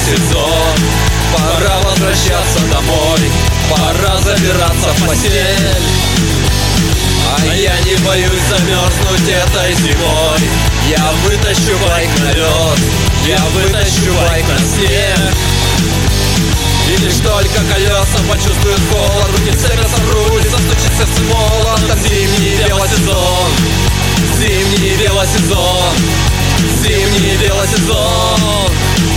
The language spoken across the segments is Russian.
велосезон. Пора возвращаться домой, пора забираться в постель. А я не боюсь замерзнуть этой зимой. Я вытащу байк на лед, я вытащу байк на снег. И лишь только колеса почувствуют холод, руки вцепятся в руль, застучит сердце молотом. Зимний велосезон, зимний велосезон, зимний велосезон.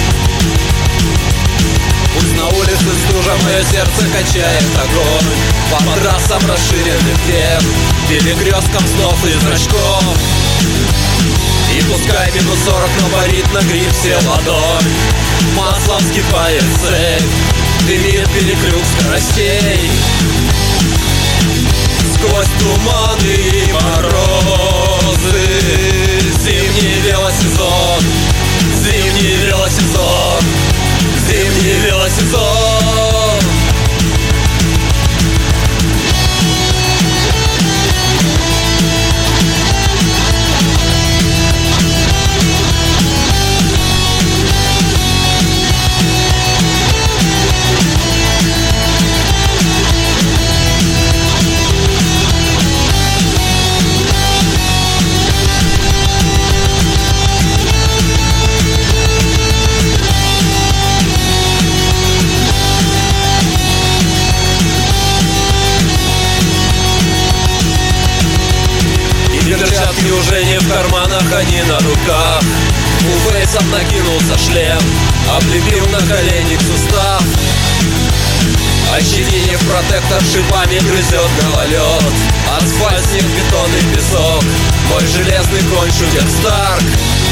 Пусть на улице стужа, мое сердце качает огонь. По трассам расширенных век, перекрестком снов и зрачков. И пускай минус 40, но парит на грипсе ладонь. Маслом вскипает цепь, дымит перекрюк скоростей. Сквозь туманы и морозы зимний велосезон, зимний велосезон, зимний велосезон. Перчатки уже не в карманах, они на руках. У фейсов накинулся шлем, облепил на коленник сустав. Ощетинив протектор, шипами грызет гололед. Асфальт, снег, бетон и песок, мой железный конь шутер Старк.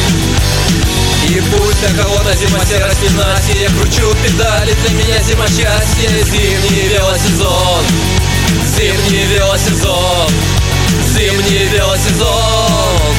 И пусть для кого-то зима серость ненастье, я кручу педали, для меня зима счастье. Зимний велосезон, зимний велосезон, зимний велосезон.